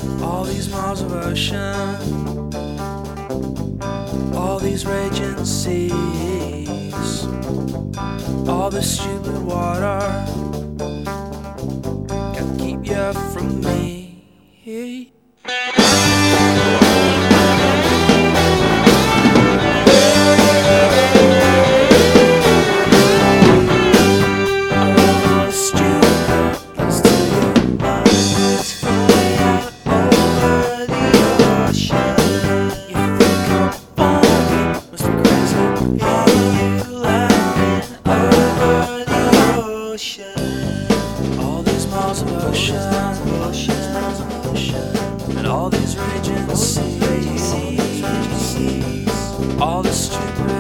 All these miles of ocean, all these raging seas, all this stupid water, gotta keep you from me. All these miles of ocean, and all these raging seas, all the stupid